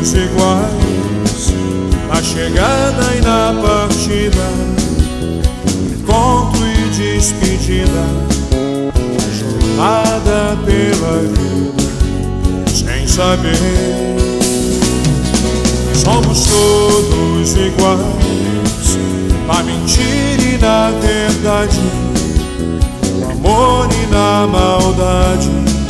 todos iguais, na chegada e na partida, encontro e despedida, jornada pela vida, sem saber. Somos todos iguais, na mentira e na verdade, no amor e na maldade,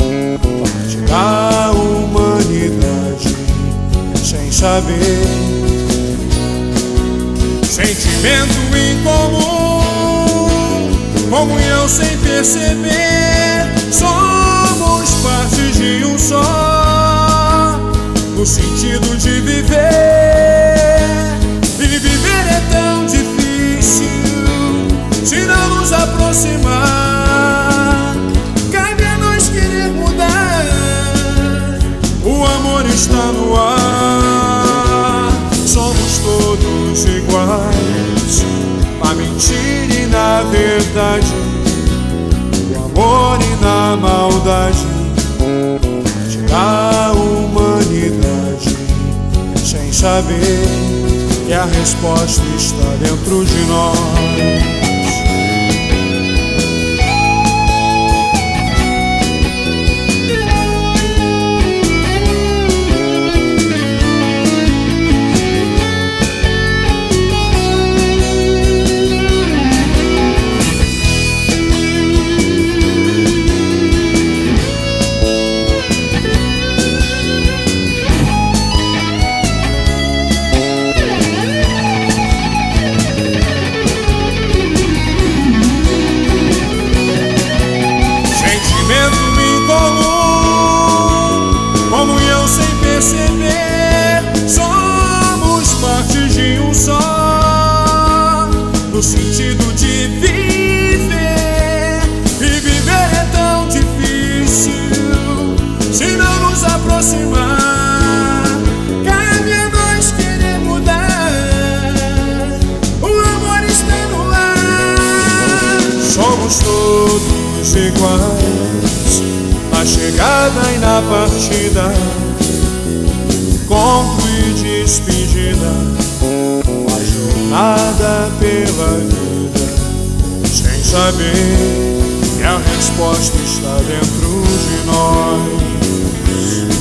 da humanidade, sem saber. Sentimento em comum, comunhão sem perceber. Somos parte de um só, no sentido de viver. E viver é tão difícil se não nos aproximar. Cabe a nós querer mudar, o amor está no ar. Somos todos iguais, na mentira e na verdade, no amor e na maldade, da humanidade, sem saber que a resposta está dentro de nós. Comunhão sem perceber, somos parte de um só, no sentido de viver. E viver é tão difícil se não nos aproximar. Cabe a nós querer mudar, o amor está no ar. Somos todos iguais, na chegada e na partida, encontro e despedida, uma jornada pela vida, sem saber que a resposta está dentro de nós.